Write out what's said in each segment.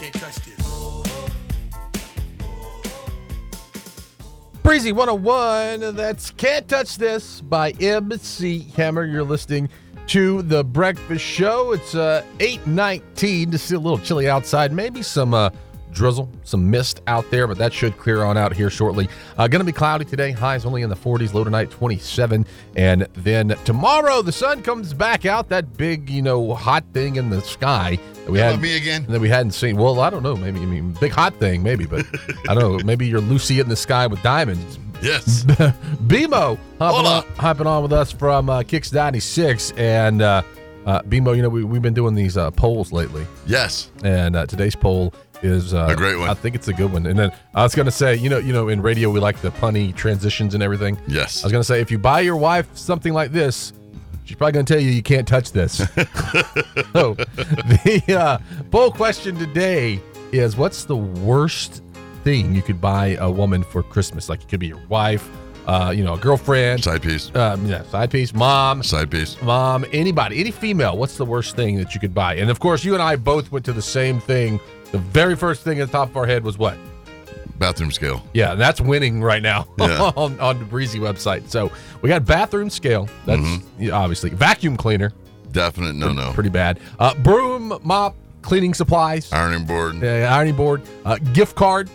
can't touch this. Breezy 101, that's Can't Touch This by MC Hammer. You're listening to The Breakfast Show. It's 8:19, just still a little chilly outside. Maybe some drizzle, some mist out there, but that should clear on out here shortly. Going to be cloudy today. Highs only in the 40s, low tonight 27. And then tomorrow, the sun comes back out, that big, hot thing in the sky that we had. Me again? That we hadn't seen. Well, I don't know. Maybe, big hot thing, maybe, but I don't know. Maybe you're Lucy in the sky with diamonds. Yes. BMO hopping on with us from Kicks 96. And BMO, we've been doing these polls lately. Yes. And today's poll is a great one. I think it's a good one. And then I was going to say, in radio, we like the punny transitions and everything. Yes. I was going to say, if you buy your wife something like this, she's probably going to tell you can't touch this. So the poll question today is, what's the worst thing you could buy a woman for Christmas? Like, it could be your wife, a girlfriend. Side piece. Side piece. Mom. Side piece. Mom. Anybody. Any female. What's the worst thing that you could buy? And, of course, you and I both went to the same thing. The very first thing at the top of our head was what? Bathroom scale. Yeah, and that's winning right now on the Breezy website. So we got bathroom scale. That's obviously vacuum cleaner. Definite no. Pretty bad. Broom, mop, cleaning supplies. Ironing board. Gift card.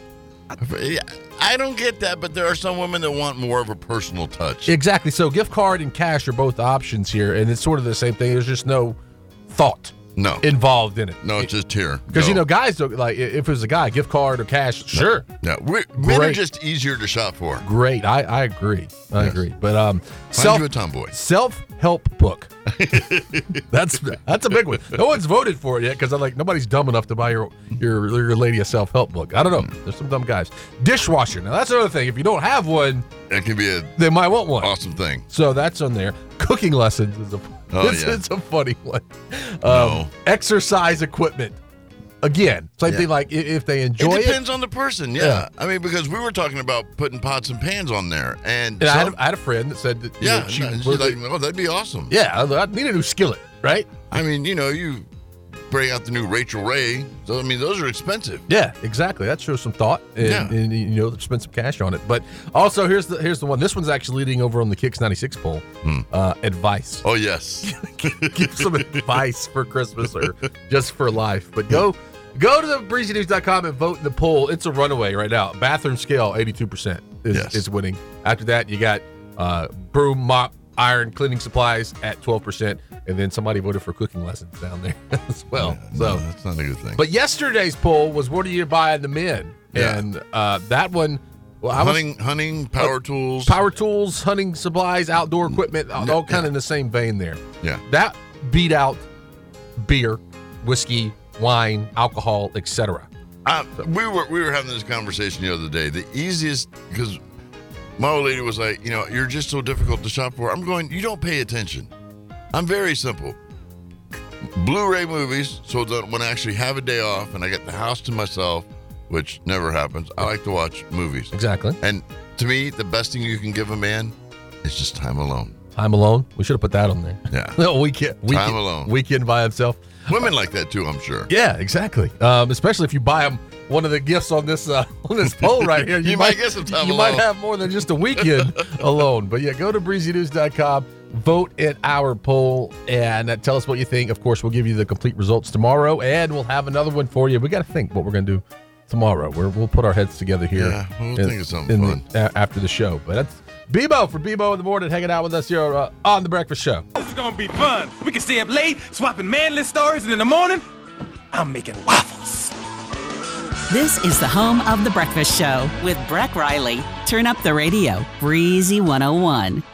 I don't get that, but there are some women that want more of a personal touch. Exactly. So gift card and cash are both options here, and it's sort of the same thing. There's just no thought involved in it. No, it's just here. Because, guys don't, like, if it was a guy, gift card or cash, sure. Yeah, men are just easier to shop for. Great. I agree. I agree. But find you a tomboy. Self-help book. That's a big one. No one's voted for it yet because I'm like, nobody's dumb enough to buy your lady a self-help book. I don't know. There's some dumb guys. Dishwasher. Now, that's another thing. If you don't have one, it can be they might want one. Awesome thing. So that's on there. Cooking lessons is it's a funny one. Exercise equipment. Again, same thing, like if they enjoy it. It depends on the person, yeah. I mean, because we were talking about putting pots and pans on there. And I had a friend that said that she's like, oh, that'd be awesome. Yeah, I need a new skillet, right? I mean, you bring out the new Rachel Ray. So, I mean, those are expensive. Yeah, exactly. That shows some thought and spend some cash on it. But also, here's the one. This one's actually leading over on the Kicks 96 poll. Advice. Oh, yes. Give some advice for Christmas or just for life. But go to the breezynews.com and vote in the poll. It's a runaway right now. Bathroom scale, 82% is winning. After that, you got broom, mop, iron, cleaning supplies at 12%. And then somebody voted for cooking lessons down there as well. Yeah, so that's not a good thing. But yesterday's poll was, what do you buy the men? Yeah. And that one, hunting, power tools, hunting supplies, outdoor equipment, all kind of in the same vein there. Yeah, that beat out beer, whiskey, wine, alcohol, etc. We were having this conversation the other day. The easiest, because my old lady was like, you're just so difficult to shop for. I'm going, you don't pay attention. I'm very simple. Blu-ray movies, so that when I actually have a day off and I get the house to myself, which never happens, I like to watch movies. Exactly. And to me, the best thing you can give a man is just time alone. Time alone? We should have put that on there. Yeah. Weekend alone. Weekend by himself. Women like that too, I'm sure. Yeah, exactly. Especially if you buy them one of the gifts on this poll right here. You might get some time alone. You might have more than just a weekend alone. But yeah, go to breezynews.com. Vote in our poll and tell us what you think. Of course, we'll give you the complete results tomorrow, and we'll have another one for you. We got to think what we're going to do tomorrow. We'll put our heads together here. Yeah, we'll think of something fun. After the show. But that's Bebo for Bebo in the Morning, hanging out with us here on The Breakfast Show. This is going to be fun. We can stay up late, swapping manly stories, and in the morning, I'm making waffles. This is the home of The Breakfast Show with Brett Riley. Turn up the radio. Breezy 101.